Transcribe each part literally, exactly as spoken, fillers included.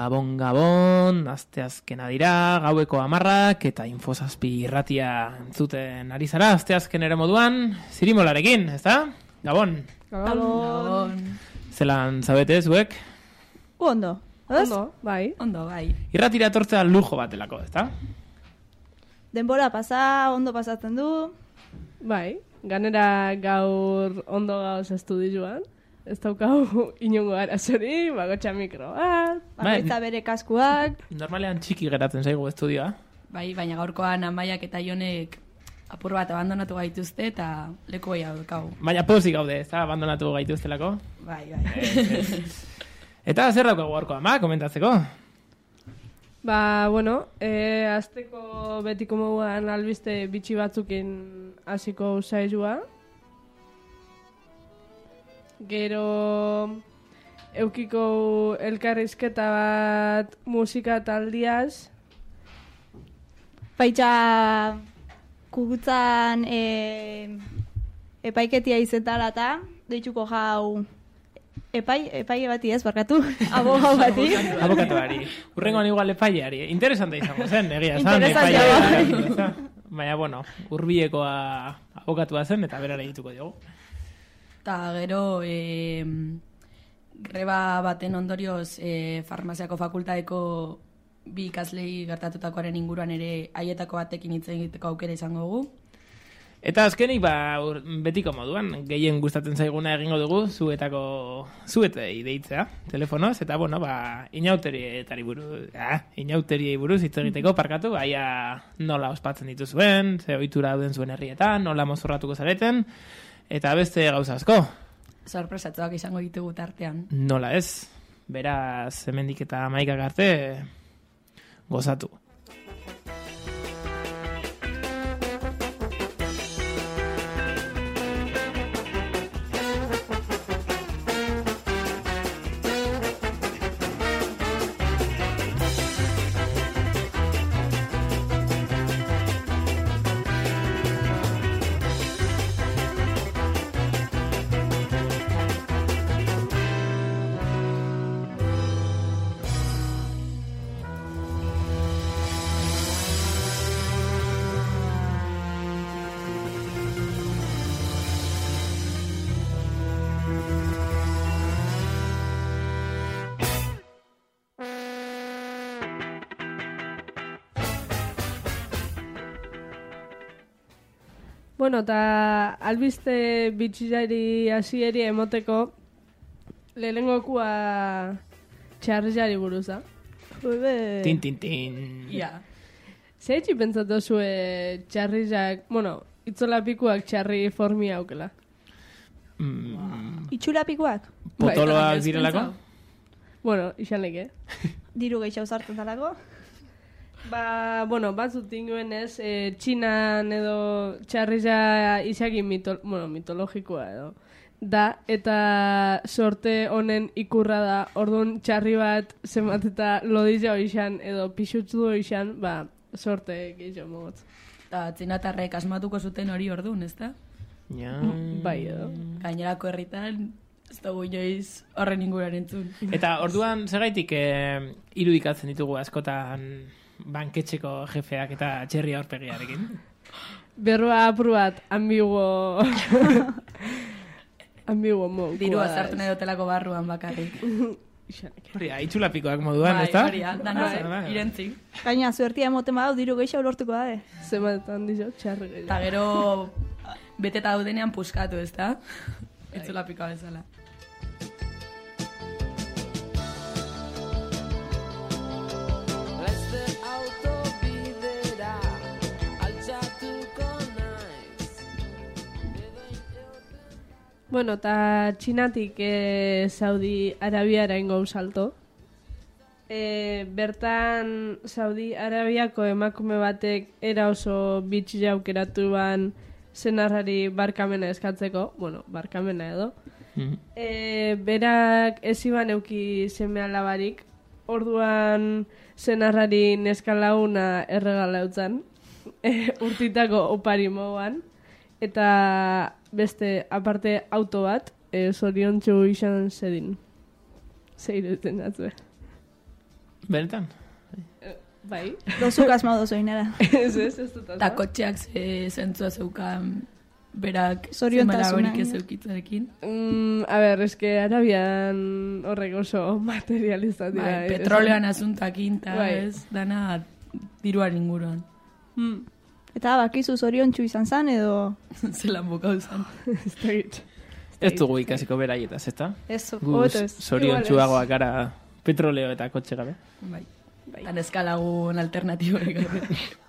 Gabon, Gabon, asteazkena dira, gaueko hamarrak eta infosazpi irratia entzuten ari zara, asteazken ere moduan, zirimolarekin, ez da? Gabon. Gabon. Zelan zabete zuek? Ondo. Ondo, bai. Ondo, bai. Irratira etortzea lujo batelako, ez da? Denbora pasa, ondo pasatzen du. Bai, ganera gaur ondo gauz estudioan. Ez daukau inongo arazori, bagotxa mikro bat. Bakoitza bere kaskuak. Normalean txiki geratzen zaigu estudioa. Bai, baina gaurkoan Amaiak eta Jonek apur bat abandonatu gaituzte eta leku gehiago daukagu. Baina pozik gaude, ez da, abandonatu gaituztelako. Bai, bai. Eta zer daukagu gaurko ama, komentatzeko? Ba, bueno, e, azteko betiko moduan albiste bitxi batzukin hasiko zaizua. Gero eukiko elkarrizketa bat musika taldiaz. Baitza kugutzan e, epaiketia izetara eta deitzuko jau epai, epai bati ez, barkatu, abogau bati. Abokatuari. Urrengoan igual epaileari. Interesante izango zen, egia esan. Interesantea. Baina, bueno, urbilekoa abokatua zen eta berara egituko diogu. Eta gero e, greba baten ondorioz e, farmaziako fakultateko bi ikaslei gertatutakoaren inguruan ere haietako batekin hitz egiteko aukera izango dugu. Eta azkenik, ba, betiko moduan, gehien gustatzen zaiguna egingo dugu, zuetako, zuetei deitzea, telefonoz, eta, bueno, ba, inauterietari buruz, ah, inauteriei buruz hitz egiteko parkatu, baia nola ospatzen dituzuen, ze ohitura dauden zuen herrietan, nola mozorratuko zareten, eta beste gauza asko. Sorpresatuak izango ditugu tartean. Nola ez, beraz, hemendik eta Amaikak arte, gozatu. Bueno, eta albiste bitxilari hasieri emoteko lehenengokua txarrizari buruza. Ube. Tin, tin, tin. Ja. Zeitzi pentsatu zue txarrizak, bueno, itzolapikuak txarri formi aukela. Mm, Itxulapikoak. potoloak direlako? Bueno, izan leke. Diru gehiago sartzen dalako. Ba, bueno, batzut inguen ez, e, Txinan edo txarriza izaki mito, bueno, mitologikoa edo. Da, eta sorte honen ikurra da, orduan txarri bat zenbat eta lodizia izan edo pixutzu izan, ba, sorte gehiago mogotz. Eta txinatarrek asmatuko zuten hori orduan, ez da? Ja. Bai edo. Gainerako herritan, ez dugu inoiz horren inguruan entzun. Eta orduan segaitik eh, irudikatzen ditugu askotan banketxeko jefeak eta txerri aurpegiarekin. Berroa apur bat, ambiguo... ambiguo mogu. Dirua sartu nahi dotelako barruan bakarrik. Hori, itxulapikoak moduan, Bai, ez da? hori, dana irentzi. Gaina, zuertia moten badau, diru gehiago lortuko da, eh? Zematetan dizo, txarri gehiago. Eta gero beteta daudenean puskatu, ez da? Itzulapikoa bezala. Bueno, eta Txinatik e, Saudi Arabiara ingo salto. E, bertan Saudi Arabiako emakume batek era oso bitxia aukeratu ban senarrari barkamena eskatzeko. Bueno, barkamena edo. Mm-hmm. E, berak ez iban euki seme alabarik. Orduan senarrari neskalauna erregala eutzan. E, urtitako opari moguan. Eta beste, aparte auto bat, e, zoriontxu izan zedin. Zeiretzen atzue. Benetan? Bai. Dozuk asma dozu inara. Ez, ez, ez dut. Eta kotxeak ze zentzua zeukan berak Zoriontasuna, zemaragorik ez eh? zeukitzarekin. Mm, a ber, eske Arabian horrek oso materialista dira. Bai, eh, petrolean asuntakin, eta Bai. ez, dana diruan inguruan. Hmm. Eta bakizu zoriontsu izan zan edo... Zelan bukau zan. Ez da git. Ez dugu ikasiko beraietaz, ezta? Ez, Gu hobeto ez. zoriontsuagoak gara petroleo eta kotxe gabe. Bai. Tan eskalagun alternatiborik gabe.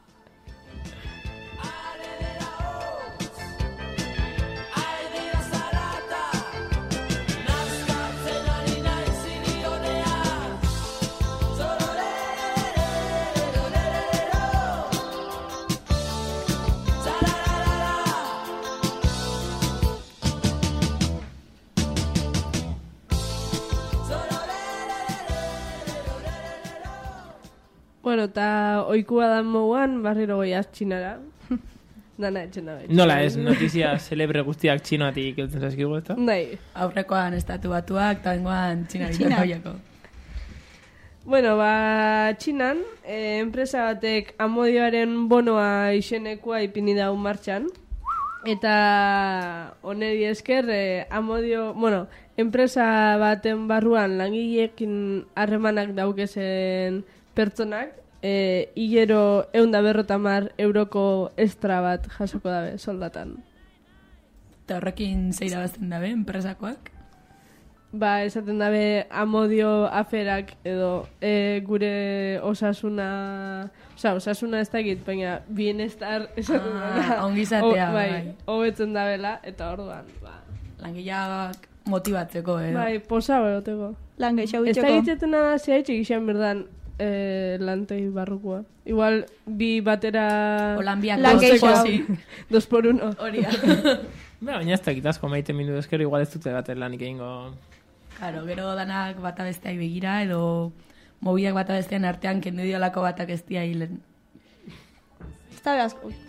Bueno, eta oikua dan moguan, barriro goiaz txinara. Dana etxen da. Nola ez, notizia celebre guztiak txinoatik eltzen zaizkigu, ezta? Nahi. Aurrekoan estatu batuak, eta bengoan Txina. txinaritako jako. Bueno, ba, txinan, eh, enpresa batek amodioaren bonoa izenekoa ipini daun martxan. Eta oneri esker, eh, amodio, bueno, enpresa baten barruan langileekin harremanak daukezen pertsonak, e, hilero eunda berrotamar euroko estra bat jasoko dabe soldatan. Eta horrekin zeira bazten dabe, enpresakoak. Ba, esaten dabe amodio aferak edo e, gure osasuna... Osa, osasuna ez dakit, baina bienestar esaten Ah, dela. ongizatea, O- bai. bai. Hobetzen dabela, eta orduan, ba. Langileak motibatzeko, edo. Bai, posa beroteko. Lan gehiago Ez da itxeko. egitzetena zehaitxik izan berdan eh, lantei barrukoa. Igual bi batera... Holanbiak Lan bosteko, gehiago. zi. Dos por uno. Hori da. Ba, baina ez dakit asko maite mindu esker, igual ez dute bat lanik egingo... Claro, gero danak bata besteai begira, edo mobiak bata bestean artean kendu diolako batak ez dia hilen. Ez da behaz... Ui.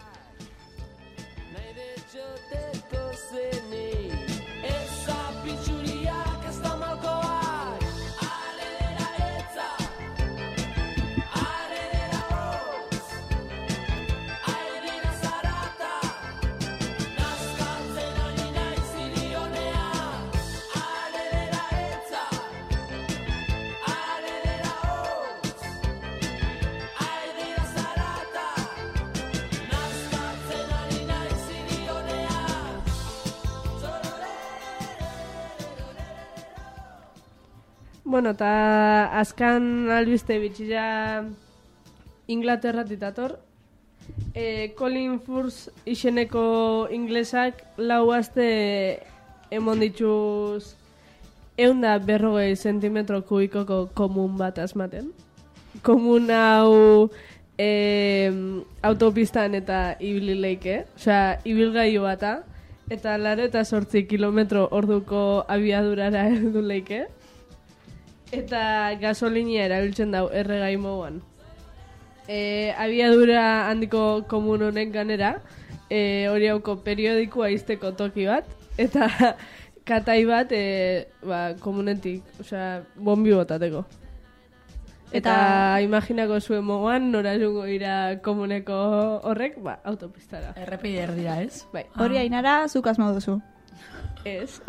Bueno, eta azkan albiste bitxila Inglaterratik dator. E, Colin Firth izeneko inglesak lau aste emon dituz eunda berrogei zentimetro kubikoko komun bat asmaten. Komun hau e, autopistan eta ibili leike, osea, ibilgailu bata, eta laro eta sortzi kilometro orduko abiadurara heldu leike. Eta gasolinia erabiltzen dau erregai moduan. E, abiadura handiko komun honek ganera, e, hori hauko periodikoa izteko toki bat, eta katai bat e, ba, komunetik, osea, bombi botateko. Eta, Eta- imaginako zuen moduan, nora jungo ira komuneko horrek, ba, autopistara. Errepide erdira, ez? Bai, Hori ainara, zuk asma duzu. ez.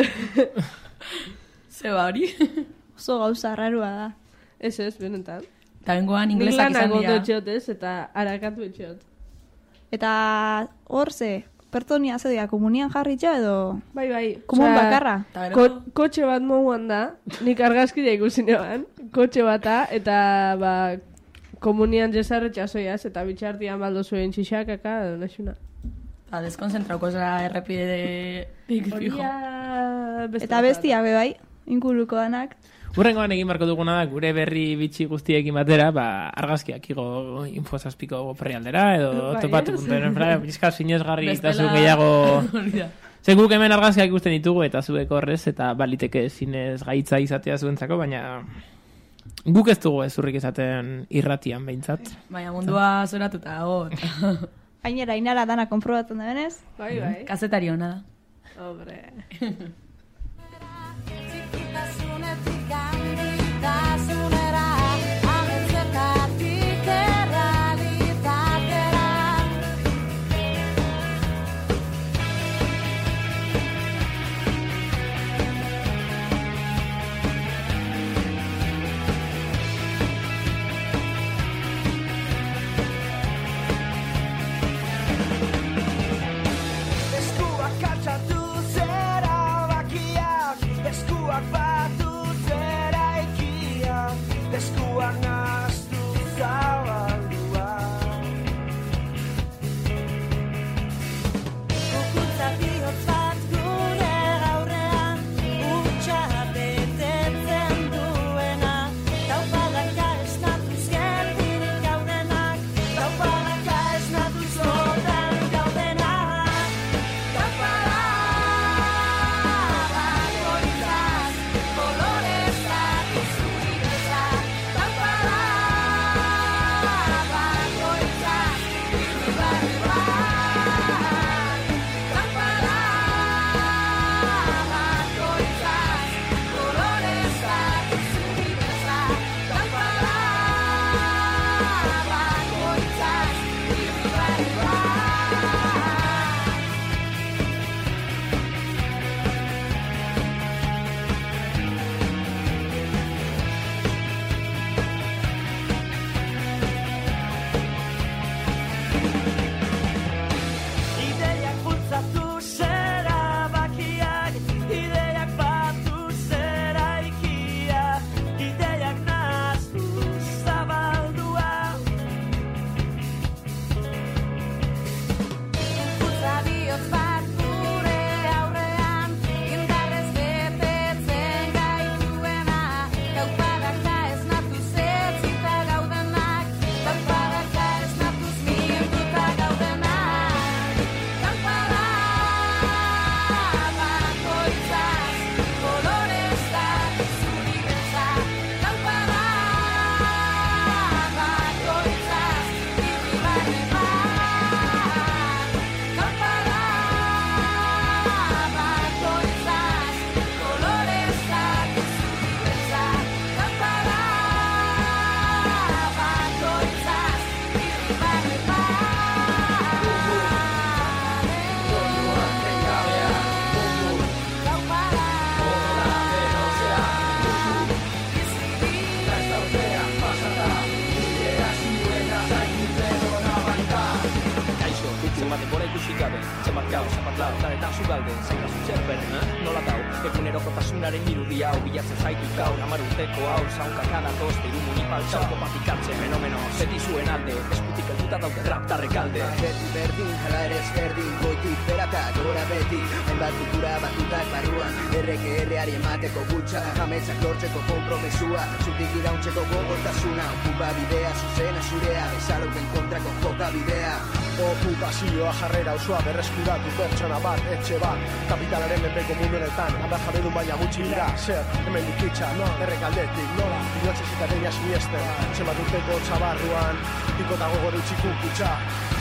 Zeba hori. Oso gauza rarua da. Ez ez, benetan. Eta bengoan Nik inglesak lanak izan ondo dira. etxeot ez, eta harakatu etxeot. Eta hor ze, pertonia zedia komunian jarritxa edo... Bai, bai. Komun osea, bakarra. Eta Ko, gero, kotxe bat moduan da, nik argazkidea ikusi neban, kotxe bata, eta ba, komunian jesarre txasoiaz, eta bitxartian baldo zuen txixakaka, edo naxuna. eta deskonzentrauko zara errepide de... Horia... Eta bestia be bai, inguruko danak. Urrengoan egin barko duguna da, gure berri bitxi guztiekin batera, ba, argazkiak igo infozazpiko perrialdera, edo Bai, topatu ez? puntu eren fra, bizka sinesgarri eta zu Bestela- gehiago... Hori da. Ze guk hemen argazkiak ikusten ditugu eta zuek horrez, eta baliteke zinez gaitza izatea zuentzako, baina guk ez dugu ezurrik izaten irratian behintzat. Baina mundua zoratuta dago. eta Ainera, ainara dana konprobatzen da benez. Bai, bai. Kazetari hona da. Hombre. Txikitasunetik handitasunera Nola dau, egunerokotasunaren irudia hau bilatzen zaitut gaur, hamar urteko hau, zaunkaka datoz, diru municipal txauko patikatzen, fenomeno, zeti zuen alde, eskutik helduta daude raptarrek alde. Beti berdin, jala ere ezberdin, goitik beraka, gora beti, hainbat kultura batutak barruan, erreke erreari emateko gutxa, jametzak lortzeko kompromesua, zutik irauntzeko gogortasuna, okupa bidea, zuzena zurea, bezalauten kontrako joka bidea. Okupazioa jarrera osoa berreskuratu pertsona bat, etxe bat, kapitalaren menpeko mundu honetan, handa jabedun baina gutxi dira, zer, hemen dikitza, errek aldetik, nola, binotzez eta deia siniesten, zenbat urteko txabarruan, piko eta gogor utxik kutxa.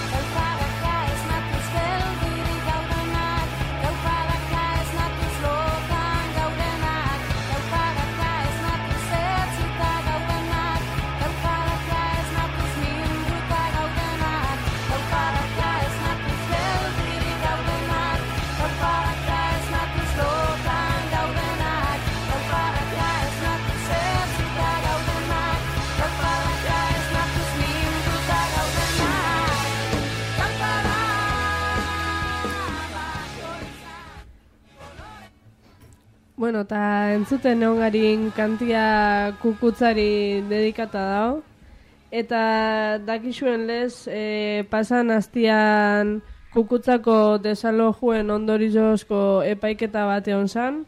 Bueno, eta entzuten egongarin kantia kukutzari dedikata dao. Eta dakizuen lez, e, pasan hastian kukutzako desalojuen ondorizozko epaiketa bat egon zan.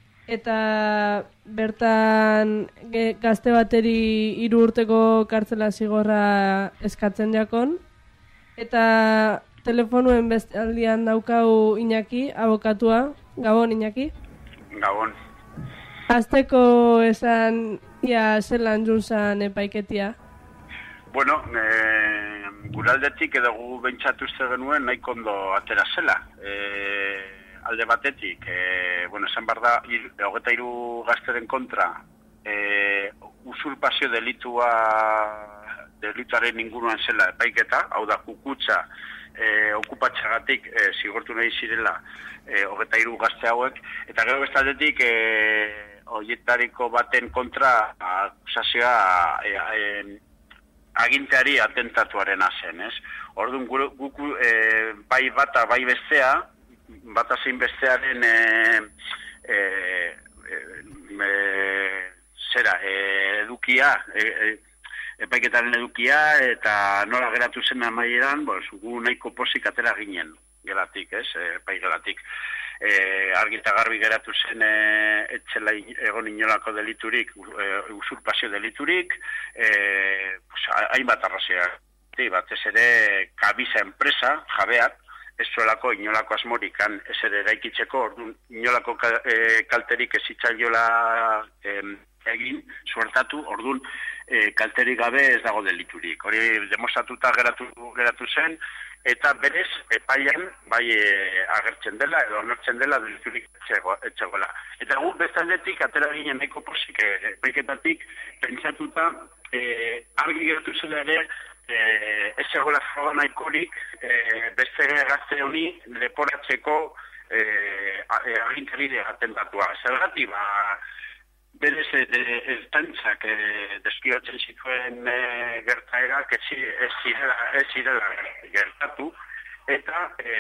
Eta bertan ge, gazte bateri hiru urteko kartzela zigorra eskatzen jakon. Eta telefonuen bestaldian daukau Iñaki, abokatua. Gabon, Iñaki? Gabon. Azteko esan ia zelan junzan epaiketia? Bueno, e, guraldetik edo gu bentsatu uste genuen nahiko ondo atera zela. E, alde batetik, e, bueno, esan behar da, hogeita hiru gazteren kontra, e, usurpazio delitua, delituaren inguruan zela epaiketa, hau da kukutza, e, okupatxagatik e, zigortu nahi zirela e, hogeita hiru gazte hauek, eta gero bestaldetik e, horietariko baten kontra akusazioa e, e, aginteari atentatuaren zen, ez? Orduan guku e, bai bata, bai bestea, bata zein bestearen e, e, e, zera, e, edukia, e, e, epaiketaren edukia, eta nola geratu zen amaieran, bos, gu nahiko posik atera ginen, gelatik, ez, epai gelatik. E, argi eta garbi geratu zen e, etxela egon inolako deliturik, e, usurpazio deliturik, e, pues, hainbat arrazoiak, batez ere Kabiza enpresa, jabeak, ez zuelako inolako asmorikan ez ere eraikitzeko, orduan inolako e, kalterik ez itzailiola e, egin, suertatu, orduan e, kalterik gabe ez dago deliturik. Hori demostratuta geratu, geratu zen, eta berez epaian bai e, agertzen dela edo onartzen dela deliturik etxegoela. Eta gu bestaldetik atera ginen nahiko posik epaiketatik pentsatuta e, argi geratu zela ere e, ez egoela froga nahikorik e, beste gazte honi leporatzeko e, agintari atentatua. Zergatik, ba, berez ertantzak e, deskribatzen zituen e, gertaerak ez, ez, zirela, ez zirela gertatu, eta e,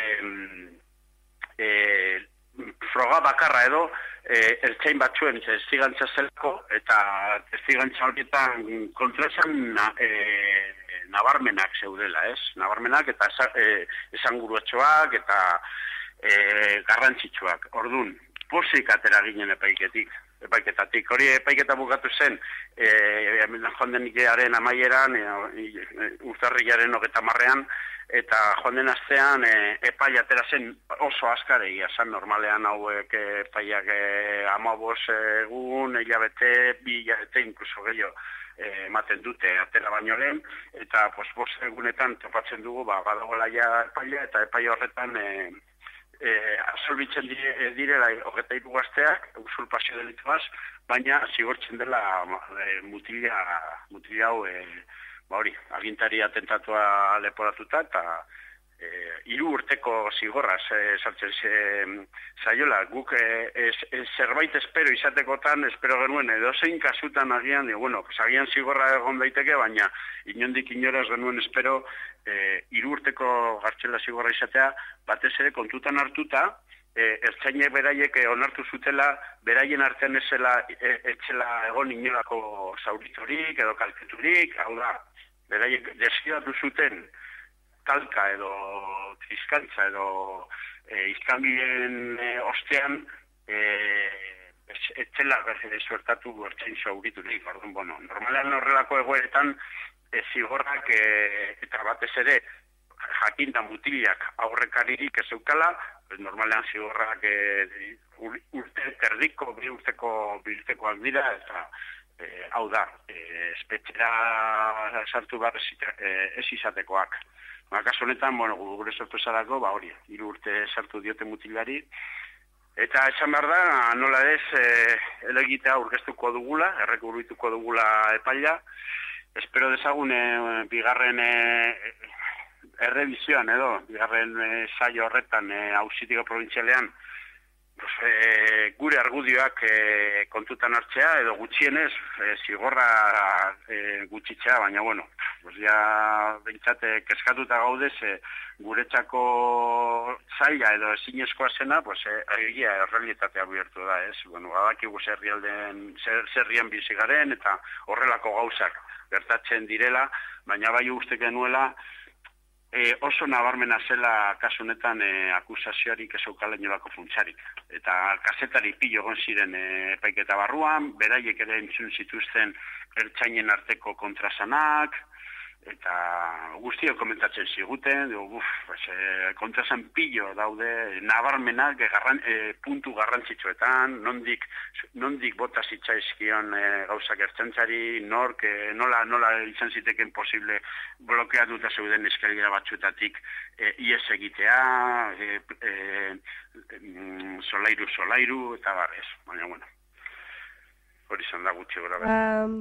e, froga bakarra edo e, ertzain batzuen testigantza zelako, eta testigantza horietan kontraesan e, nabarmenak zeudela, ez? Nabarmenak eta e, esanguruatxoak eta e, garrantzitsuak. Orduan, posik atera ginen epaiketik. epaiketatik. Hori epaiketa bukatu zen, e, joan den ikearen amaieran, e, urtarrilaren hogeita marrean, eta joan den astean e, epai atera zen oso azkarei, esan normalean hauek epaiak e, amabos egun, hilabete, bi hilabete, inkluso gehiago ematen dute atera baino lehen, eta pues, bost egunetan topatzen dugu, ba, badagoela ja epaia, eta epai horretan e, E, absolbitzen dire, direla hogeita hiru gazteak, usurpazio delituaz, baina zigortzen dela e, mutila, mutila hau, e, ba hori, agintari atentatua leporatuta, eta e, hiru urteko zigorraz e, sartzen zaiola. Guk e, e, e, zerbait espero izatekotan, espero genuen, edozein kasutan agian, e, bueno, pues, agian zigorra egon daiteke, baina inondik inoraz genuen espero, hiru e, urteko gartxela zigorra izatea, batez ere kontutan hartuta, e, ertzainek beraiek onartu zutela, beraien artean ezela, e, etxela egon inolako zauriturik edo kalketurik, hau da, beraiek deskidatu zuten talka edo trizkantza edo e, izkanbilen e, ostean, e, etxela suertatu ertzain zauriturik, orduan, bueno, normalean horrelako egoeretan e, zigorrak e, eta batez ere jakinda mutilak aurrekaririk ez eukala, normalean zigorrak e, urte terdiko, bi urteko biltekoak dira, eta e, hau da, e, espetxera sartu behar ez izatekoak. Ba, kasu honetan, bueno, gure sorpresarako, ba hori, hiru urte sartu diote mutilari, eta esan behar da, nola ez, e, elegitea aurkeztuko dugula, errekurrituko dugula epaila, espero dezagun e, bigarren e, errebizioan edo, bigarren e, saio horretan e, auzitiko probintzialean, pues, e, gure argudioak e, kontutan hartzea, edo gutxienez, e, zigorra e, gutxitzea, baina bueno, pues ja behintzate keskatuta gaudez, e, guretzako zaila edo ezinezkoa zena, pues, e, egia errealitatea bihurtu da, ez? Bueno, badakigu zerrialden, zer, zerrian bizigaren, eta horrelako gauzak gertatzen direla, baina bai uste genuela, E, oso nabarmena zela kasu honetan e, akusazioarik ez eukala inolako funtsarik. Eta kazetari pilo egon ziren e, epaiketa barruan, beraiek ere entzun zituzten ertzainen arteko kontrasanak, eta guztiok komentatzen ziguten, uf, pues, e, kontrasan pilo daude, nabarmenak garran, e, puntu garrantzitsuetan, nondik, nondik bota zitzaizkion e, gauzak ertzaintzari, nork, e, nola, nola izan ziteken posible blokeatuta zeuden eskalera batzuetatik e, ies egitea, e, e, solairu, solairu, eta barrez, baina bueno, hori izan da gutxi gora behar. Um,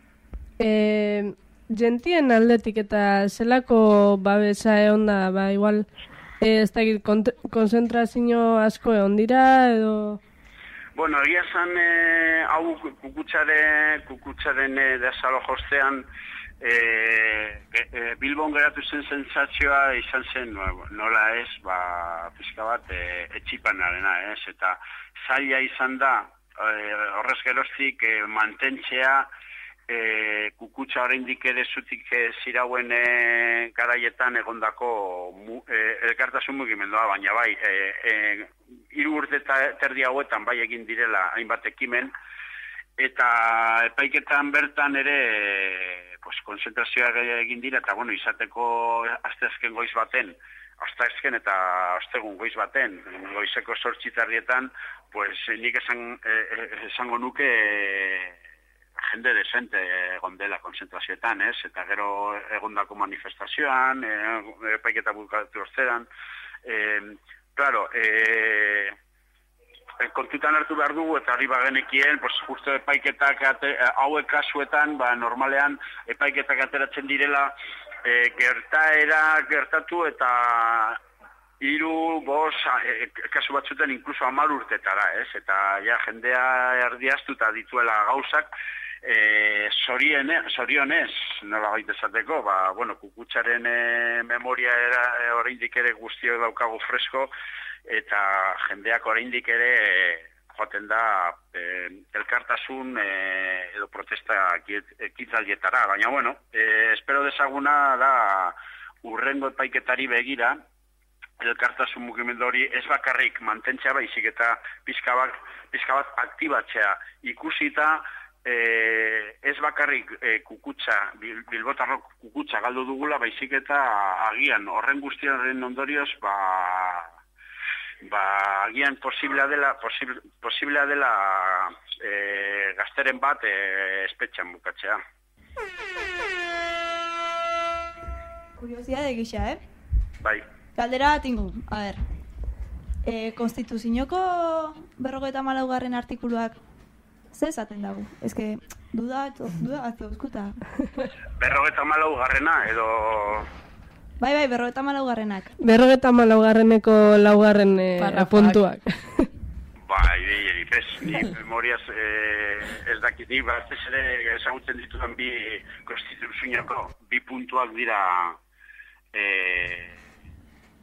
eh... Gentien aldetik eta zelako babesa egon da, ba, igual, e, ez da konzentrazio asko egon dira, edo... Bueno, egia zan, e, hau kukutsaren, kukutsaren e, desalo jostean, e, e, Bilbon geratu zen sentsazioa izan zen, nola ez, ba, pizka bat, e, etxipanarena, ez, eta zaila izan da, e, horrez geroztik, e, mantentzea, E, kukutsa oraindik ere zutik e, zirauen e, garaietan egondako mu, e, elkartasun mugimendua, baina bai, e, e, hiru urte terdi hauetan bai egin direla hainbat ekimen, eta epaiketan bertan ere e, pues, konzentrazioa egin dira, eta bueno, izateko asteazken goiz baten, asteazken eta astegun goiz baten, goizeko zortzitarrietan, pues, nik esan, e, esango nuke... E, jende desente egon dela konzentrazioetan, ez? Eta gero egondako manifestazioan, e, epaiketa bukatu ostean. E, claro, e, kontutan hartu behar dugu, eta hori bagenekien, pues, justo epaiketak ate, hauek kasuetan, ba, normalean epaiketak ateratzen direla, e, gertaera gertatu eta hiru, bos, e, kasu batzuetan inkluso hamar urtetara, ez? Eta ja, jendea erdiaztuta dituela gauzak, E, zorionez, nola gaita esateko, ba, bueno, kukutsaren e, memoria era, e, oraindik ere guztio daukagu fresko, eta jendeak oraindik ere e, joaten da e, elkartasun e, edo protesta ekitaldietara, baina bueno, e, espero desaguna da urrengo epaiketari begira, elkartasun mugimendu hori ez bakarrik mantentzea baizik eta pizka bat, pizka bat aktibatzea ikusita, E, ez bakarrik e, kukutsa, bil, bilbotarrok kukutsa galdu dugula, baizik eta agian horren guztiaren ondorioz, ba, ba agian posiblea dela, posible, posiblea dela e, gazteren bat e, espetxan bukatzea. Kuriosidade gisa, eh? Bai. Galdera tingu, a ber. E, Konstituzioko berrogeita malaugarren artikuluak zer esaten dago? Ez que, duda, duda, atzo, eskuta. Berrogeta malau garrena, edo... Bai, bai, berrogeta malau garrenak. Berrogeta malau garreneko laugarren eh, puntuak. Bai, bai, bez, ni memoriaz eh, ez dakit, ni bat ez ere ezagutzen ditudan bi konstituzioko, bi puntuak dira eh,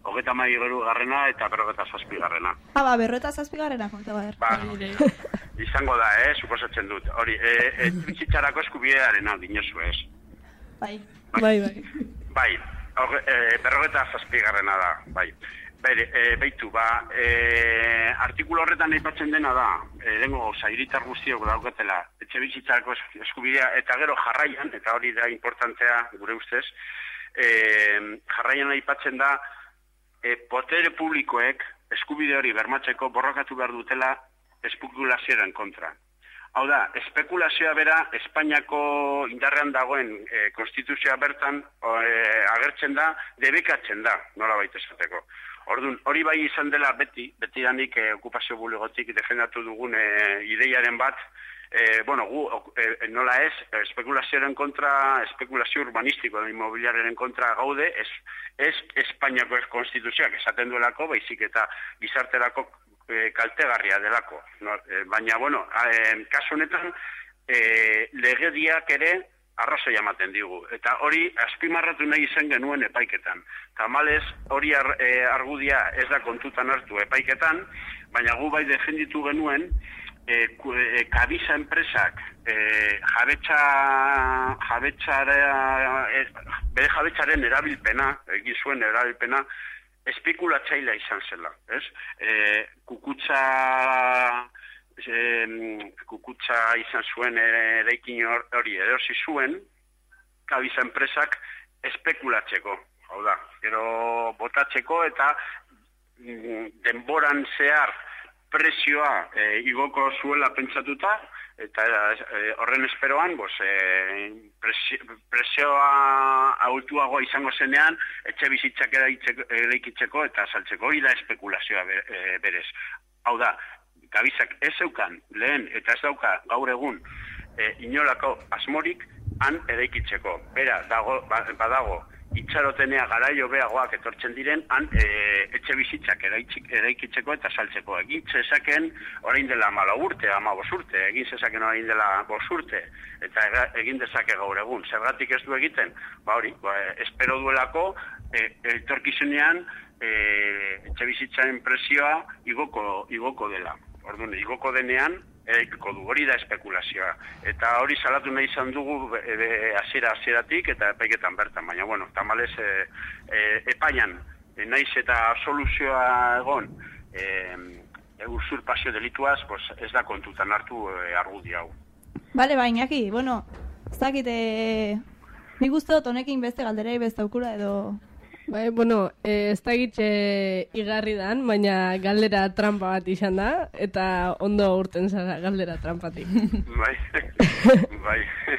hogeta mairu garrena eta berrogeta zazpi garrena. Ah, ba, berrogeta zazpi garrena konta bader. Ba, izango da, eh, suposatzen dut. Hori, e, e, bizitzarako eskubidearena dinosu, ez? Bai. Bai, bai. Bai, e, berrogeta zazpi garrena da, bai. Bere, e, beitu, ba, e, artikulu horretan aipatzen dena da, e, dengo gauza, hiritar guztiok daukatela, etxe bizitzarako eskubidea, eta gero jarraian, eta hori da importantea, gure ustez, e, jarraian aipatzen da, e, potere publikoek eskubide hori bermatzeko borrokatu behar dutela espekulazioaren kontra. Hau da, espekulazioa bera, Espainiako indarrean dagoen e, konstituzioa bertan e, agertzen da, debekatzen da, nola baita esateko. Orduan, hori bai izan dela beti, beti danik e, okupazio bulegotik defendatu dugun e, ideiaren bat, e, bueno, gu, e, nola ez, espekulazioaren kontra, espekulazio urbanistiko, imobiliarren kontra gaude, ez, ez Espainiako konstituzioak esaten duelako, baizik eta gizarterako e, kaltegarria delako. No? E, baina, bueno, e, kasu honetan, e, legediak ere, arrazoi ematen digu. Eta hori azpimarratu nahi izan genuen epaiketan. Tamalez, hori ar, e, argudia ez da kontutan hartu epaiketan, baina gu bai defenditu genuen e, e, kabisa enpresak e, jabetza, jabetzare, e, bere jabetzaren erabilpena, egin zuen erabilpena, espekulatzailea izan zela. Ez? E, kukutza... E, kukutza izan zuen eraikin hori erosi zuen kabiza enpresak espekulatzeko, hau da, gero botatzeko eta denboran zehar presioa e, igoko zuela pentsatuta eta e, horren esperoan bos, e, presio, presioa ahultuagoa izango zenean etxe bizitzak eraikitzeko eta saltzeko, hori da espekulazioa berez. Hau da, kabizak ez zeukan lehen eta ez dauka gaur egun e, inolako asmorik han eraikitzeko. Bera, dago, badago, itxarotenea garaio beagoak etortzen diren, han e, etxe bizitzak eraikitzeko eta saltzeko. Egin zezaken orain dela malo urte, ama bos urte, egin zezaken orain dela bos urte, eta egin dezake gaur egun. Zergatik ez du egiten? Ba hori, ba, espero duelako, e, etorkizunean, e, etxe bizitzaren presioa igoko, igoko dela. Orduan, igoko denean, eraikiko du, hori da espekulazioa. Eta hori salatu nahi izan dugu hasiera-hasieratik eta epaiketan bertan, baina, bueno, tamalez, e, e, epainan, e, naiz eta soluzioa egon, e, e, usurpazio delituaz, pues, ez da kontutan hartu e, argudi hau. Bale, bainaki, bueno, ez dakit, e, nik uste dut honekin beste galderei beste aukura edo... Bai, bueno, eh, ez da gitxe igarri dan, baina galdera trampa bat izan da, eta ondo urten zara galdera trampatik. Bai, bai,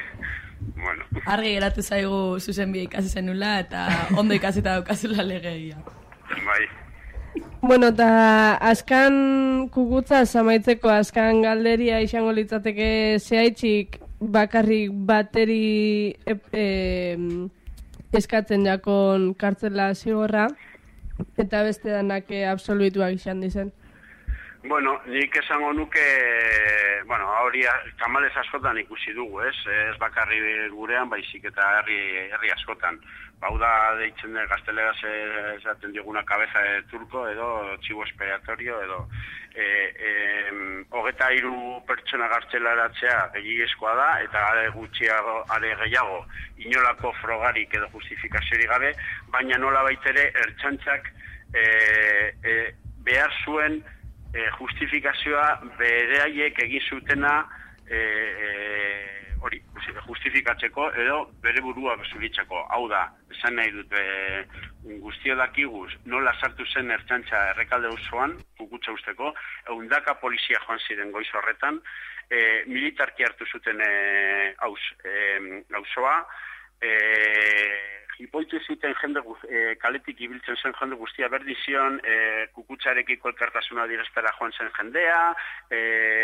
bueno. Argi geratu zaigu zuzen bi ikasi zenula, eta ondo ikasita daukazula legeia. Bai. Bueno, eta askan kukutza zamaitzeko askan galderia izango litzateke zehaitxik bakarrik bateri... E, e, eskatzen jakon kartzela zigorra, eta beste danak absoluituak izan dizen. Bueno, nik esango nuke, bueno, hori tamalez askotan ikusi dugu, ez? Ez bakarri gurean, baizik eta herri, herri askotan. Bau da, deitzen den gaztelegaz esaten diguna kabeza de turko, edo txibo expiatorio, edo e, e, hogeta hiru pertsona gartzelaratzea egigezkoa da, eta are gutxiago, are gehiago, inolako frogarik edo justifikaziorik gabe, baina nola baitere ertxantzak e, e, behar zuen e, justifikazioa beraiek egin zutena e, e, hori, justifikatzeko edo bere burua zuritzeko. Hau da, esan nahi dut, e, guztio dakiguz nola sartu zen ertxantza errekalde osoan, kukutza usteko, eundaka polizia joan ziren goiz horretan, e, militarki hartu zuten e, hauz, e, hauzoa, e, hipoitu zuten jende e, kaletik ibiltzen zen jende guztia berdin zion, e, kukutzarekiko elkartasuna direztara joan zen jendea, e,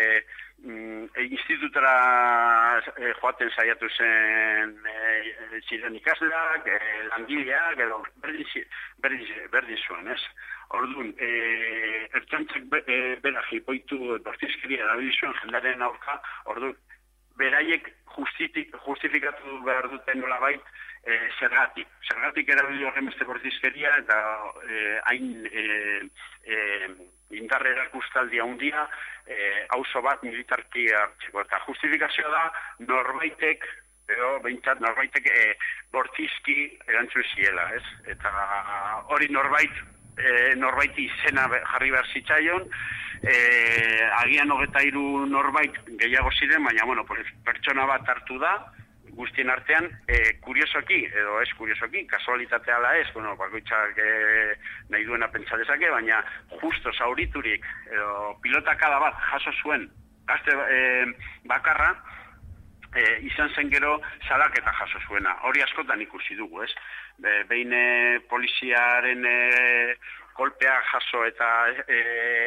e, institutara e, joaten saiatu zen e, ziren ikasleak, e, langileak, edo berdin, berdin, berdin zuen, ez? Orduan, e, ertxantzak be, e, bera hipoitu bortizkeria erabili zuen jendaren aurka, orduan, beraiek justifikatu behar duten nolabait e, zergatik. Zergatik erabili horren beste bortizkeria eta hain e, e, indarre erakustaldi handia e, auzo bat militarki hartzeko. Eta justifikazioa da norbaitek edo behintzat norbaitek e, bortizki erantzun ziela, ez? Eta hori norbait e, norbaiti izena jarri behar zitzaion, E, agian hogeta hiru norbait gehiago ziren, baina bueno, pertsona bat hartu da, guztien artean, e, kuriosoki, edo ez kuriosoki, kasualitatea ala ez, bueno, bakoitzak e, nahi duena pentsa dezake, baina justo zauriturik, edo pilotakada bat jaso zuen, gazte e, bakarra, e, izan zen gero salaketa jaso zuena. Hori askotan ikusi dugu, ez? Be, behin e, poliziaren e, kolpea jaso eta e,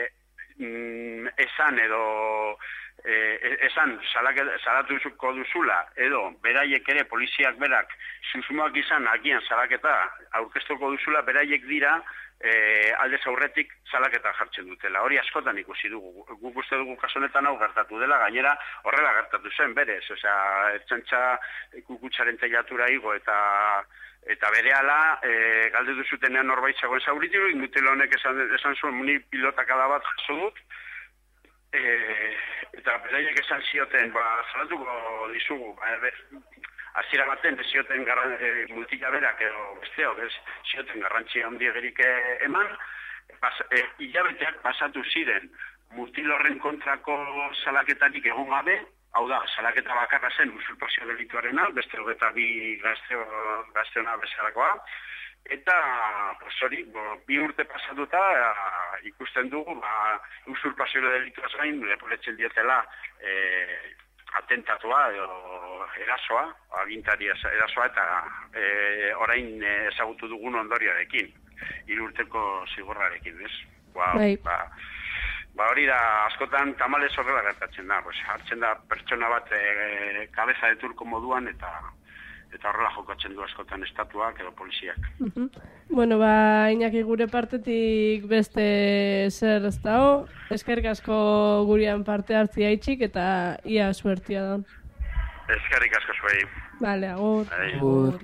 esan edo eh, esan salatuko duzula edo beraiek ere poliziak berak susmoak izan agian salaketa aurkeztuko duzula, beraiek dira eh, aldez aurretik salaketa jartzen dutela. Hori askotan ikusi dugu. Guk uste dugu kasu honetan hau gertatu dela, gainera horrela gertatu zen berez, osea, ertzaintza kukutsaren teilatura igo eta Eta berehala, e, galde duzutenean norbait zegoen zauritiru, indutela honek esan, esan zuen muni pilotakada bat jaso dut, e, eta beraiek esan zioten, ba, salatuko dizugu, ba, hasiera baten, zioten e, multila berak edo besteok, ez, zioten garrantzia handiegerik eman, pas, e, hilabeteak pasatu ziren, mutil horren kontrako salaketarik egon gabe, hau da, salaketa bakarra zen usurpazio delituarena, beste hogeta bi gazteona bezalakoa, eta pues, hori, bo, bi urte pasatuta ikusten dugu, ba, usurpazio delituaz gain, lepoletzen dietela e, atentatua edo erasoa, agintari erasoa, eta e, orain ezagutu dugun ondorioarekin, hiru urteko zigorrarekin, ez? Ba, ba, Ba hori da, askotan tamalez horrela gertatzen da, pues, hartzen da pertsona bat e, kabeza de turko moduan eta eta horrela jokatzen du askotan estatuak edo poliziak. Uh-huh. Bueno, ba, Iñaki gure partetik beste zer ez dago, eskerrik asko gurean parte hartzia itxik eta ia suertia da. Eskerrik asko zuei. Vale, agur. Agur.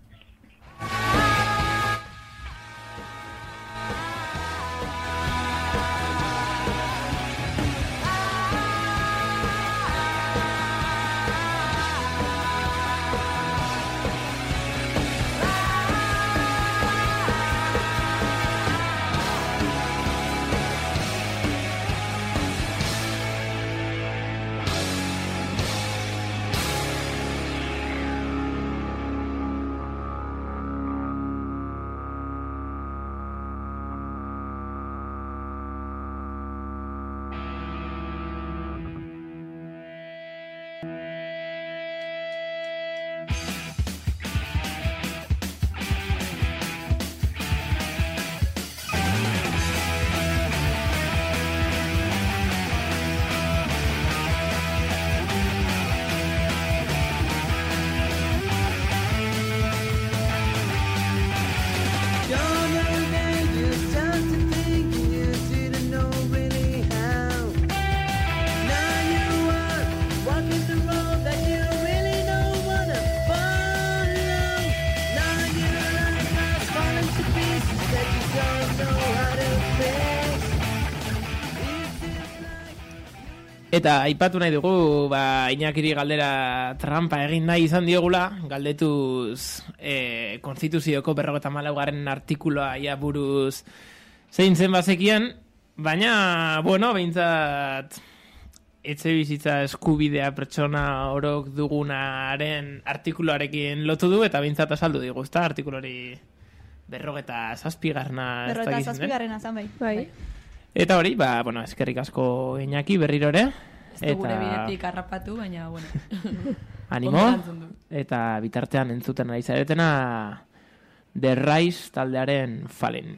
Eta aipatu nahi dugu, ba, Iñakiri galdera trampa egin nahi izan diogula, galdetuz e, konstituzioko berrogeita hamalaugarren artikuloa ia buruz zein zen bazekien, baina, bueno, behintzat etxe bizitza eskubidea pertsona orok dugunaren artikuluarekin lotu du, eta behintzat azaldu digu, ezta artikulori berrogeita zazpigarna. Berrogeita zazpigarrena zan bai. Bai. Eta hori, ba, bueno, eskerrik asko Iñaki berriro ere. Ez du gure bidetik harrapatu, baina, bueno. Animo, eta bitartean entzuten ari zaretena The Rise taldearen Fallen.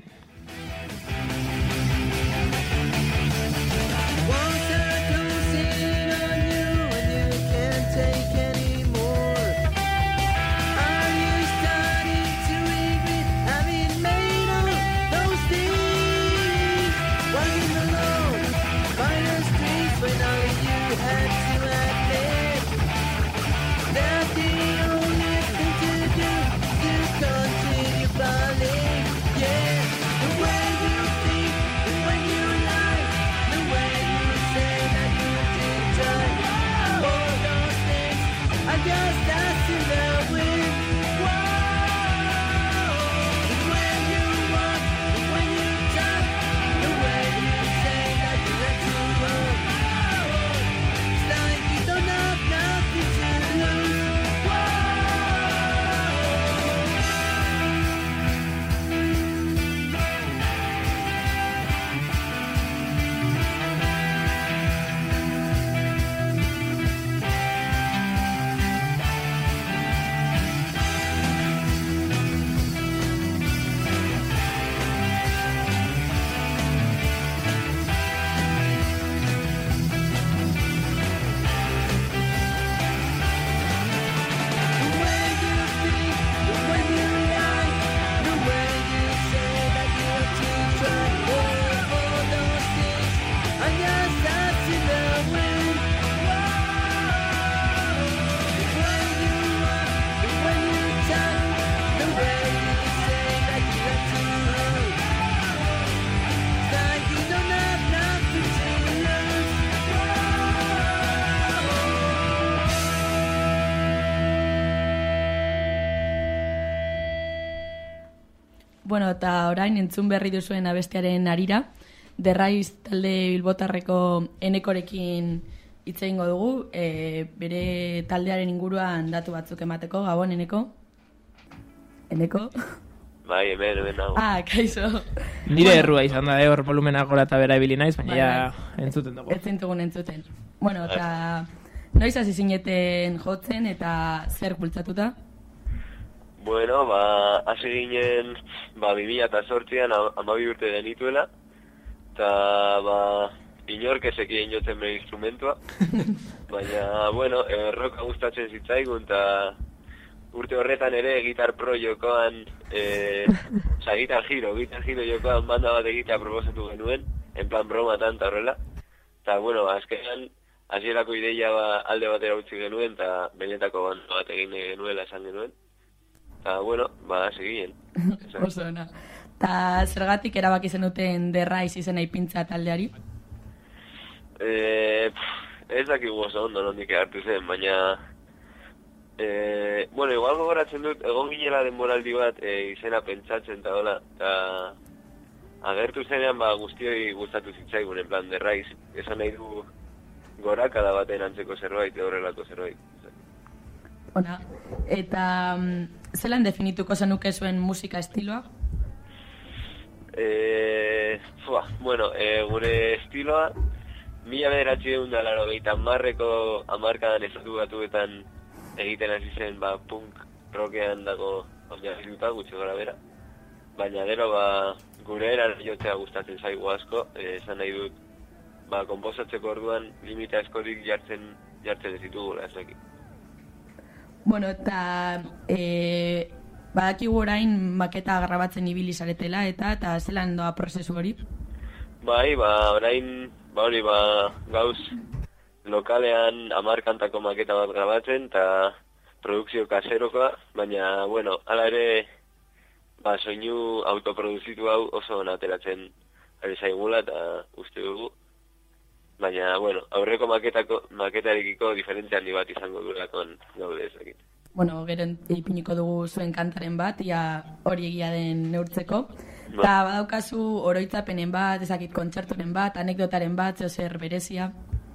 bueno, eta orain entzun berri duzuen abestiaren arira, Derraiz talde bilbotarreko Enekorekin hitz egingo dugu, e, bere taldearen inguruan datu batzuk emateko. Gabon, Eneko? Eneko? Bai, hemen, hemen nago. Ah, kaixo. Nire errua izan da, eh, hor volumena gora eta bera ibili naiz, baina ja entzuten dugu. Ez zintugun entzuten. Bueno, eta noiz hasi zineten jotzen eta zer bultzatuta? Bueno, ba, hasi ginen, ba, bi mila zortzian hamabi urte denituela, eta, ba, inork ezekien jotzen bere instrumentua, baina, bueno, e, rocka gustatzen zitzaigun, eta urte horretan ere gitar pro jokoan, e, oza, gitar giro, gitar giro jokoan banda bat egitea proposatu genuen, en plan bromatan eta horrela, eta, bueno, azkenan, hasierako ideia ba, alde batera utzi genuen, eta benetako banda bat egin genuela esan genuen. Eta, bueno, ba, segien. Oso ona. Eta zergatik erabaki zenuten Derraiz izena ipintza taldeari? Eh, pff, ez dakigu oso ondo nondik hartu zen, baina... Eh, bueno, igual gogoratzen dut, egon ginela denboraldi bat e, izena pentsatzen eta hola, eta agertu zenean ba, guztioi gustatu zitzaigun, en plan, Derraiz, esan nahi du gorakada baten antzeko zerbait, horrelako zerbait. Ona, eta um, zelan definituko zenuke zuen musika estiloa? Eh, fua, bueno, eh, gure estiloa, mila bederatzi egun da laro gehieta marreko amarkadan estatu batuetan egiten hasi zen, ba, punk rockean dago oinarrituta, gutxi gora bera. Baina gero, ba, gure eran jotzea gustatzen zaigu asko, eh, esan nahi dut, ba, konposatzeko orduan limita askorik jartzen, jartzen ez ditugula, ez dakit. Bueno, eta e, badakigu orain maketa grabatzen ibili zaretela eta eta zelan doa prozesu hori? Bai, ba, orain, ba hori, ba, gauz lokalean hamar kantako maketa bat grabatzen eta produkzio kaserokoa, baina, bueno, hala ere, ba, soinu autoproduzitu hau oso ona ateratzen ari zaigula eta uste dugu. Baina, bueno, aurreko maketako, maketarekiko diferentzia handi bat izango duelakon gaude ezakit. Bueno, gero ipiniko dugu zuen kantaren bat, ia hori egia den neurtzeko. Eta ba. Badaukazu oroitzapenen bat, ezakit kontzerturen bat, anekdotaren bat, zeo zer berezia?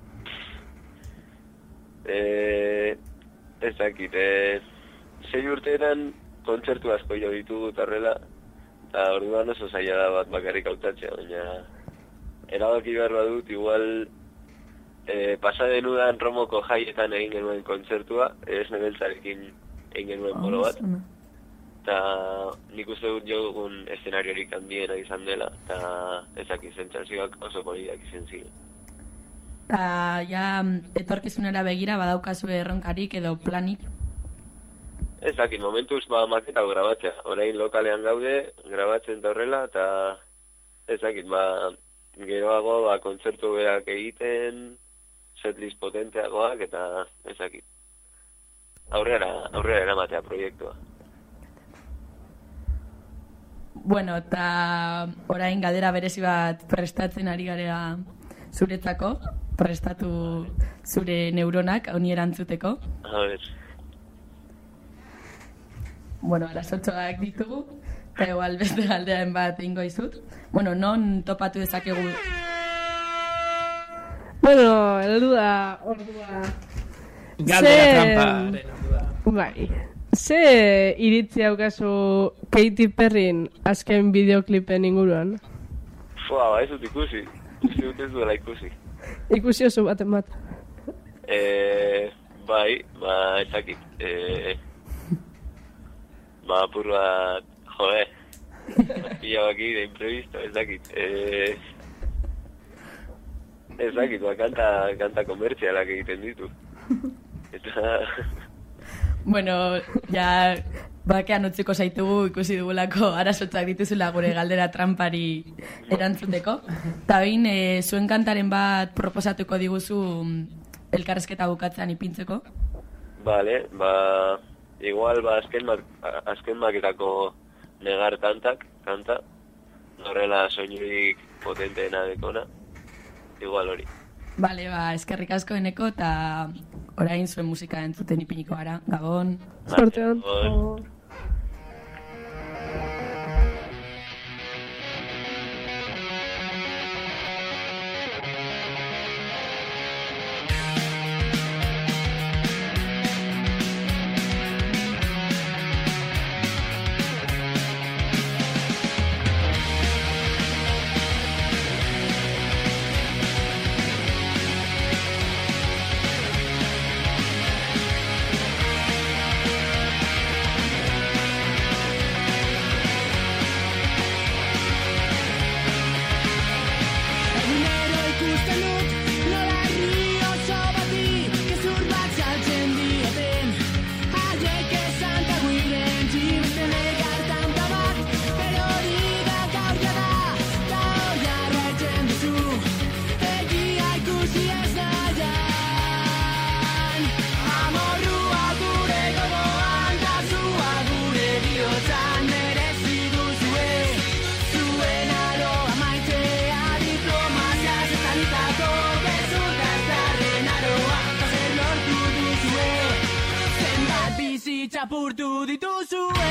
Eh, ezakit, eh, sei urteetan kontzertu asko jo ditugu tarrela, eta orduan oso zaila da bat bakarrik hautatzea, baina erabaki behar badut, igual eh, pasaden udan Romoko jaietan egin genuen kontzertua, ez nebeltzarekin egin genuen bolo bat. Eta nik uste dut jogun eszenariorik handiena izan dela, eta ezak izentzazioak oso poliak izan ziren. Eta ja etorkizunera begira badaukazu erronkarik edo planik? Ezakit, momentuz ba maketa grabatzea. Orain lokalean gaude, grabatzen da horrela, eta ezakit, ba... geroago, ba, kontzertu berak egiten, setlist potenteagoak, eta ezakit. Aurrera, aurrera eramatea proiektua. Bueno, eta orain galdera berezi bat prestatzen ari garea zuretzako, prestatu zure neuronak, honi erantzuteko. A ver. Bueno, arazotxoak ditugu. Eta igual beste galdean bat ingo izut. Bueno, non topatu dezakegu? Bueno, heldu da ordua. Galdera tramparen ordua. Bai. Ze iritzi haukazu Katy Perryn azken bideoklipen inguruan? Fua, ba, ez dut ikusi. Uste dut ez duela ikusi. Ikusi oso baten bat. Eh, bai, ba, ezakit. Eh, ba, apur bat... Joder, pillado aquí de imprevisto, ez dakit. Eh, ez dakit, ba, kanta, kanta komertzialak egiten ditu. Eta... Bueno, ja, bakean utziko zaitugu ikusi dugulako arazotzak dituzula gure galdera trampari erantzuteko. Eta bain, e, zuen kantaren bat proposatuko diguzu elkarrezketa bukatzean ipintzeko? Vale, ba... Igual, ba, azken, mak, azken maketako negar kantak, kanta, horrela soinurik potenteena dekona, igual hori. Bale, ba, eskerrik asko Eneko, eta orain zuen musika entzuten ipiniko gara, Gabon. Sorte hon. txapurtu dituzue.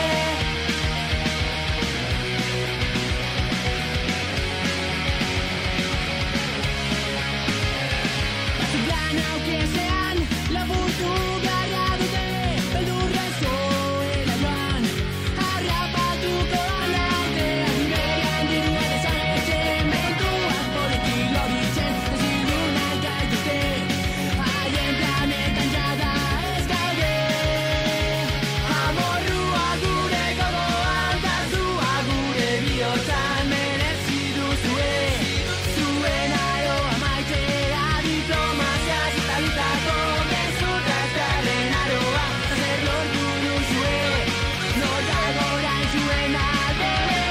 Lan aukiesean laburtu garra dute, beldurra zoela joan, harrapatuko anaute, agurean dirua desagertzen, bentuak poletik loditzen, desilunak gaitute, haien planetan jada ez gaude. Amorrua gure gogoan, tazua gure bihotzan, merezi duzue, zuen aroa maitea diploma. Talitako gezurrazaren aroa, zer lortu duzue, nora gorain zuen alde.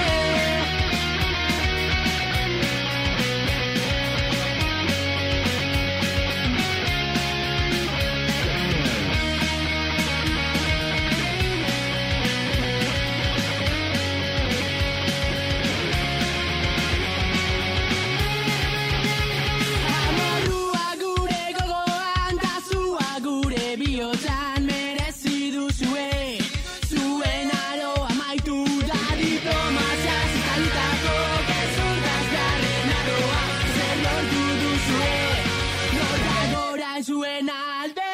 Amorrua gure gogoan, tazua gure bihotzan, merezi duzue, zuen aroa maitu da diplomazia ziztalitako gezurrazgarren aroa, zer lortu duzue, nora gorain zuen alde.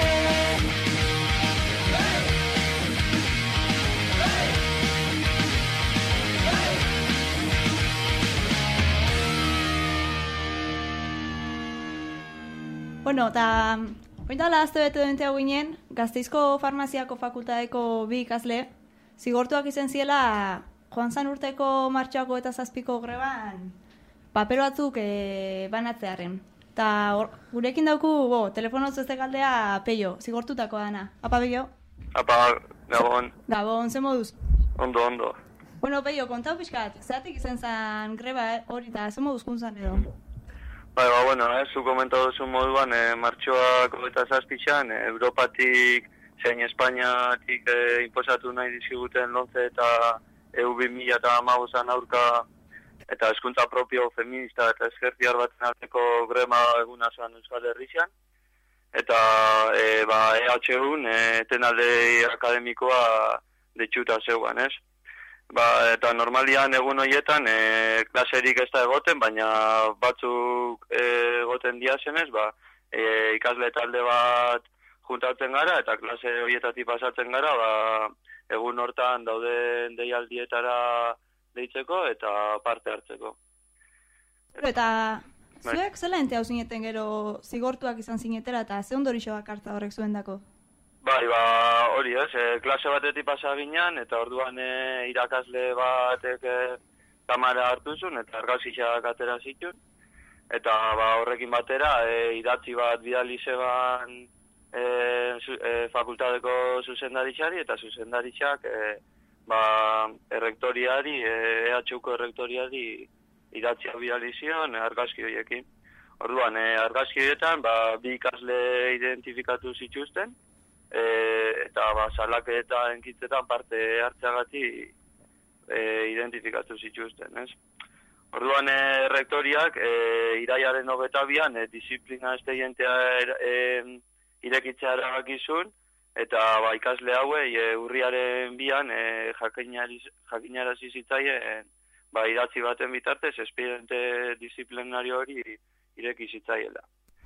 Bueno, eta ointala azte bete dente hau ginen, Gasteizko Farmaziako Fakultateko bi ikasle, zigortuak izen ziela joan zan urteko martxoako eta zazpiko greban paper batzuk e, banatzearen. Eta gurekin dauku, bo, telefonoz ez galdea Peio, zigortutako dana. Apa, Peio? Apa, Gabon. Gabon, ze moduz? Ondo, ondo. Bueno, Peio, kontau pixkat, zeratik izen zan greba eh? hori eta ze moduz kuntzan edo? Bai, ba, bueno, eh, zu komentatu duzu moduan, eh, martxoak eta zazpitxan, eh, Europatik, zein Espainiatik eh, inposatu nahi diziguten lonze eta E U bi mila eta hamabostan aurka eta hezkuntza propio feminista eta ezkertiar baten arteko grema eguna zoan Euskal Herrian. Eta e, ba, E H U-n e, tenalde akademikoa detxuta zeugan, ez? Ba, eta normalian egun horietan e, klaserik ez da egoten, baina batzuk e, egoten diazenez, ba, e, ikasle talde bat juntatzen gara eta klase horietatik pasatzen gara, ba, egun hortan dauden deialdietara deitzeko eta parte hartzeko. Eta zuek zela ente hau zineten gero zigortuak izan zinetera eta ze ondorixoak hartza horrek zuen dako? Bai, ba, hori ez, e, klase batetik pasa ginean, eta orduan e, irakasle batek e, kamara hartu zuen, eta argazkiak atera zituen. Eta ba, horrekin batera, e, idatzi bat bidali zeban e, zu, e, fakultateko zuzendaritxari, eta zuzendaritzak e, ba, errektoriari, e, E H U-ko errektoriari idatzia bidali zion e, argazki horiekin. Orduan, e, argazki horietan, ba, bi ikasle identifikatu zituzten, E, eta ba, salaketa enkitzetan parte hartzeagati e, identifikatu zituzten, ez? Orduan, e, rektoriak e, iraiaren hogeta bian e, disiplina espedientea e, irekitzea erabakizun, eta ba, ikasle hauei e, urriaren bian e, jakinarazi zitzaien ba, idatzi baten bitartez espediente disiplinario hori ireki zitzaiela.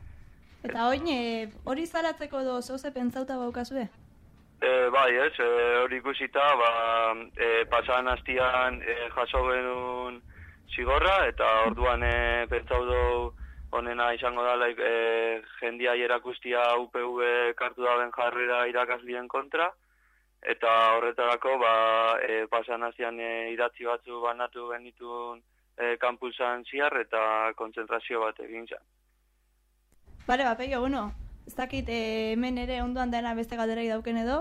Eta oin, e, hori zalatzeko edo zeuze pentsauta baukazue? E, bai, ez, e, hori ikusita, ba, e, pasan hastian e, jaso genuen zigorra, eta orduan e, pentsau du honena izango dela e, jendia erakustia U P V kartu daben jarrera irakaslien kontra, eta horretarako ba, e, pasan hastian e, idatzi batzu banatu genituen e, kampusan ziar eta kontzentrazio bat egin zan. Bale, ba, Peio, bueno, ez dakit eh, hemen ere ondoan dena beste galderai dauken edo?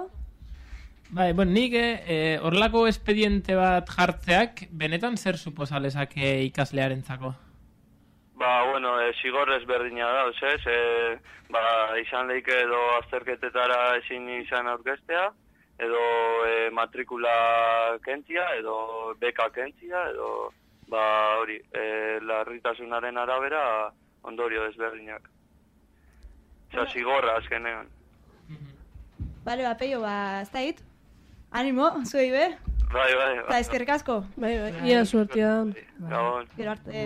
Bai, bueno, nik eh, horlako espediente bat jartzeak, benetan zer suposalezake ikaslearentzako? Ba, bueno, e, zigor ezberdina da, ez, e, ba, izan leike edo azterketetara ezin izan aurkeztea, edo e, matrikula kentzia, edo beka kentzia, edo, ba, hori, e, larritasunaren arabera ondorio ezberdinak. Osa, zigorra azkenean. Bale, ba, peio, ba, ez da hit. Animo, zuei be. Bai, bai, bai. Eta eskerrik asko. Bai, bai, ia suertia da. Gabon. Gero arte.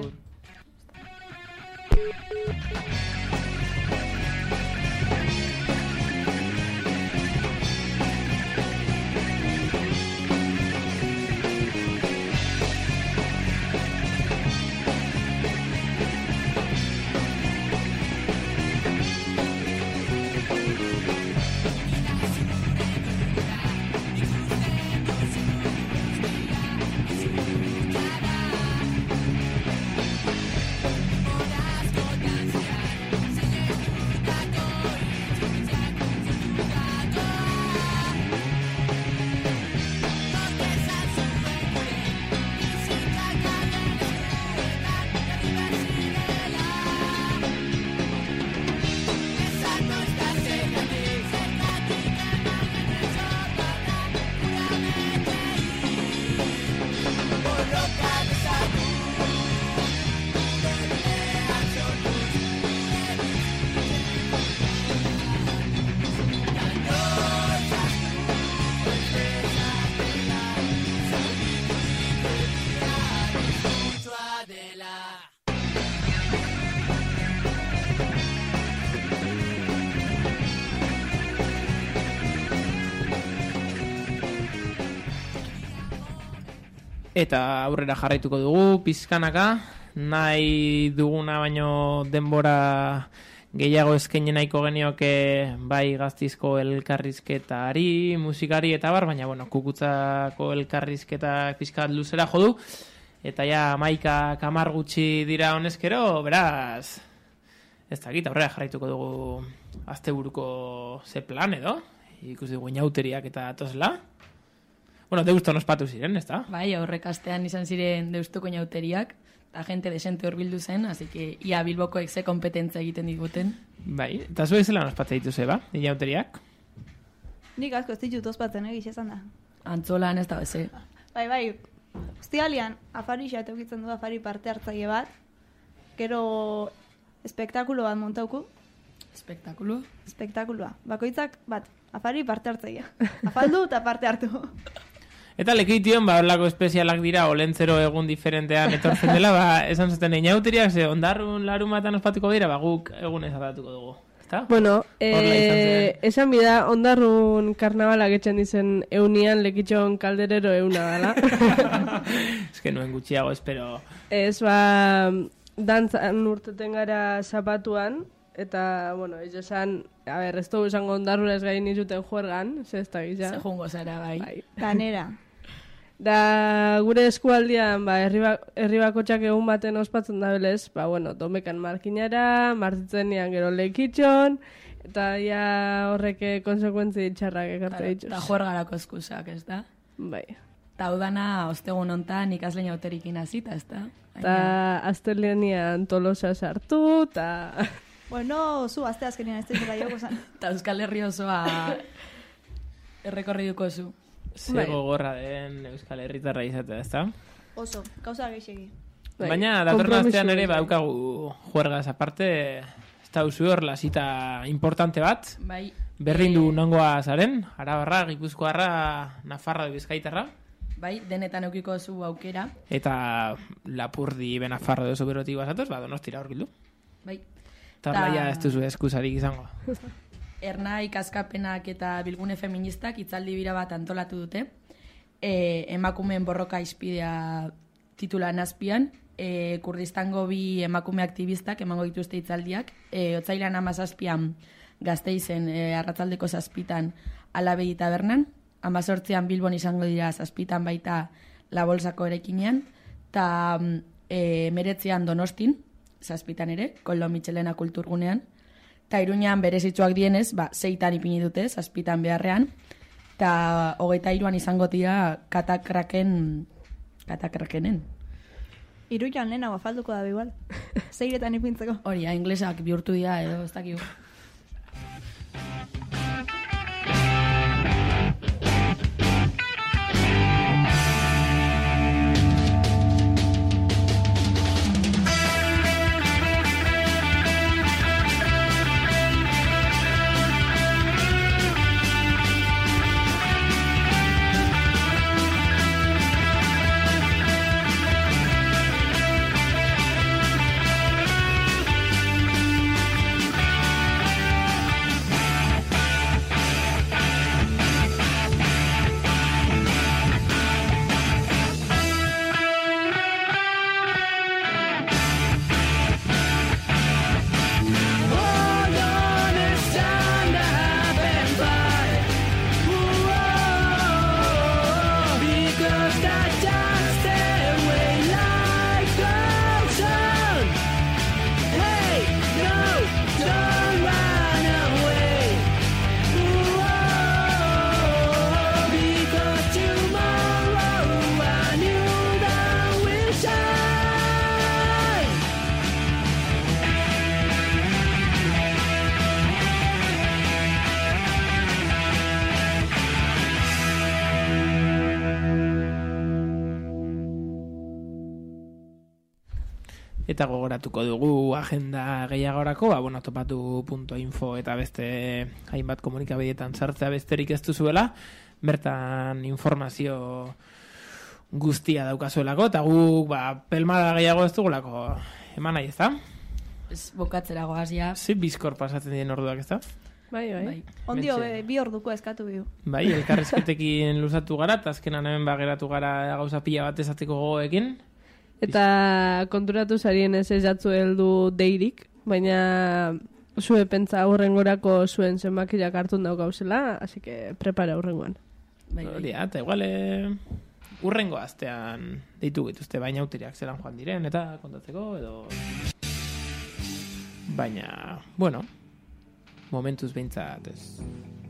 Eta aurrera jarraituko dugu, pizkanaka, nahi duguna baino denbora gehiago eskaini nahiko genioke bai Gaztizko elkarrizketari, musikari eta bar, baina bueno, Kukutzako elkarrizketa pizkat luzera jodu, eta ja maika kamar gutxi dira honezkero, beraz, ez dakit, aurrera jarraituko dugu asteburuko ze plan edo, ikusi dugu inauteriak eta tosla. Bueno, deuston ospatu ziren, ez da? Bai, aurrek astean izan ziren deustuko inauteriak, eta gente desente horbildu zen, así que ia Bilbokoek ze kompetentza egiten diguten. Bai, eta zu zelan ospatze dituze, ba, inauteriak? Nik asko ez ditut ospatzen egiz esan da. Antzolan ez da beze. Bai, bai, Uztialian afari xat eukitzen du afari parte hartzaile bat, gero espektakulo bat montauku. Espektakulo? Espektakuloa. Bakoitzak bat, afari parte hartzailea. Afaldu eta parte hartu. Eta lekeition, ba, horlako espezialak dira, olentzero egun diferentean etortzen dela, ba, esan zuten inauteriak, ze ondarrun larumatan ospatuko dira, ba, guk egun ezatatuko dugu. Ezta? Bueno, eh, esan bida, ondarrun karnabalak etxen dizen eunian, lekitxon kalderero euna dala. Ez que nuen gutxiago, espero. Ez, ba, dantzan urteten gara zapatuan, eta, bueno, ez esan, a ber, ez dugu esango ondarrun ez gain izuten juergan, ze ez da gisa. Ze jungo zara, bai. bai. Danera. Da, gure eskualdian, ba, herri bakotxak egun baten ospatzen da belez, ba, bueno, domekan markinara, martitzenean gero lekitxon, eta ja horreke konsekuentzi txarrak ekarte dituz. Eta juergarako eskusak, ez da? Bai. Eta hau dana, ostegun hontan ikasle inauterikin hasita, ez da? Eta astelenean Tolosa sartu, eta... Bueno, zu, azte azkenean ez dira joko zan. Eta Euskal Herri osoa errekorri duko zu. Ze gogorra den Euskal Herritarra izatea, ez da? Oso, gauza gehiagi. Baina, datorren astean ere, baukagu juergaz aparte, ez da usu hor, lasita importante bat. Bai. Berrindu e... nongoa zaren, Arabarra, Gipuzkoarra, Nafarra edo Bizkaitarra. Bai, denetan eukiko zu aukera. Eta Lapurdi, Benafarro edo Soberotiba zatoz, ba, Donostira hor bildu. Bai. Eta horlaia ez duzu eskusarik izango. Ernai, Askapenak eta Bilgune Feministak itzaldi bira bat antolatu dute. E, emakumeen borroka izpidea titula nazpian. E, Kurdistango bi emakume aktivistak emango dituzte itzaldiak. E, Otzailan amazazpian Gasteizen e, arratzaldeko zazpitan Alabegi tabernan. Amazortzean Bilbon izango dira zazpitan baita La Bolsako erekinean. Eta e, meretzean Donostin, zazpitan ere, Koldo Mitxelena kulturgunean. Eta Iruñan berezitzuak dienez, ba, zeitan ipini dute, zazpitan beharrean. Eta hogeita iruan izango dira katakraken, katakrakenen. Iruñan lehenago afalduko da igual. Zeiretan ipintzeko. Hori, inglesak bihurtu dira edo, ez dakigu. Eta gogoratuko dugu agenda gehiagorako, ba, bueno, topatu punto info eta beste hainbat komunikabideetan sartzea besterik ez duzuela, bertan informazio guztia daukazuelako, eta guk, ba, pelmada gehiago ez dugulako eman nahi, ez da? Ez bokatzera goaz, ja. Zi, bizkor pasatzen dien orduak, ez da? Bai, bai. Bai. Ondio, Mentxe. be, bi orduko eskatu bihu. Bai, elkarrezketekin luzatu gara, eta azkenan hemen bageratu gara gauza pila bat esateko gogoekin. Eta konturatu zarien ez ez jatzu heldu deirik, baina zue pentsa aurrengorako zuen zenbakiak hartun dau gauzela, así que prepara aurrengoan. Bai, bai. Hori, eta igual eh, urrengo astean deitu gituzte baina auteriak zelan joan diren, eta kontatzeko, edo... Baina, bueno, momentuz behintzat ez...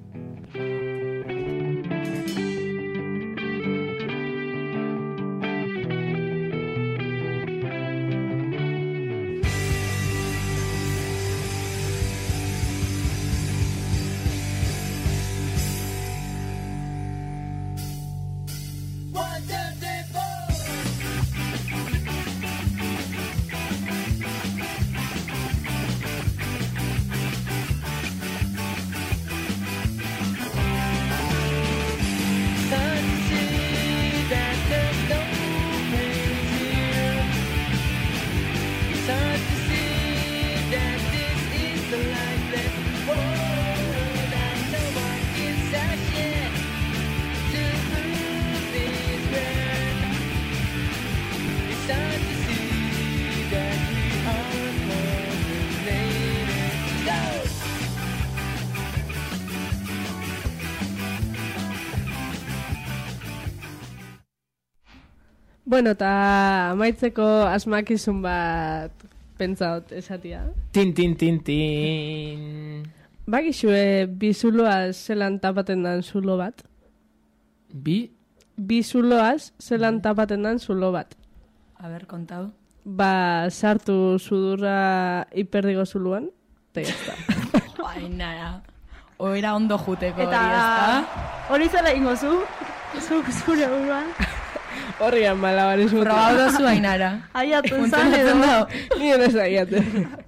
Bueno, eta amaitzeko asmakizun bat pentsaot esatia. Tin, tin, tin, tin... Bakizue bi zuloaz zelan tapaten dan zulo bat? Bi? Bi zuloaz zelan tapaten dan zulo bat. A ber, kontau. Ba, sartu sudurra hiperdigo zuluan, eta jazta. Ai, nara. Oera ondo juteko Eta hori, ezta? hori zela ingo zu, zuk zure buruan. Horrian malabares mutu. Probau dozu ainara. Aiatu zan edo. Ni ez aiatu.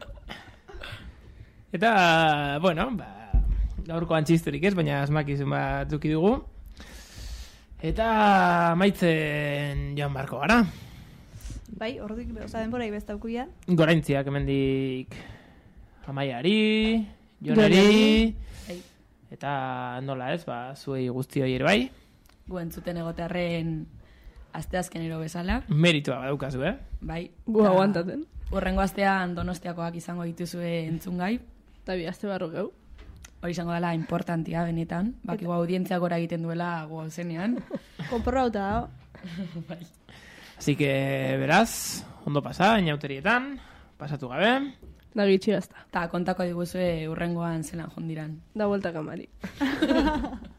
Eta, bueno, ba, gaurko antxisterik ez, baina asmakizun bat duki dugu. Eta maitzen joan barko gara. Bai, orduik, oza, denborai bestaukuia. Goraintziak hemendik Amaiari, Joneri, Bai. eta nola ez, ba, zuei guztioi ere bai. Gu entzuten egotearren asteazkenero bezala. Meritua badaukazu, eh? Bai. Gu Ta aguantaten. Urrengo astean Donostiakoak izango dituzue entzungai. Eta bi aste barro geu. Hori izango dela importantia benetan. Bakigu audientzia gora egiten duela gu zenean. Konporrauta dago. Bai. Así que, beraz, ondo pasa, inauterietan, pasatu gabe. Da gitxi gazta. Ta kontako diguzue urrengoan zelan jondiran. Da vuelta kamari.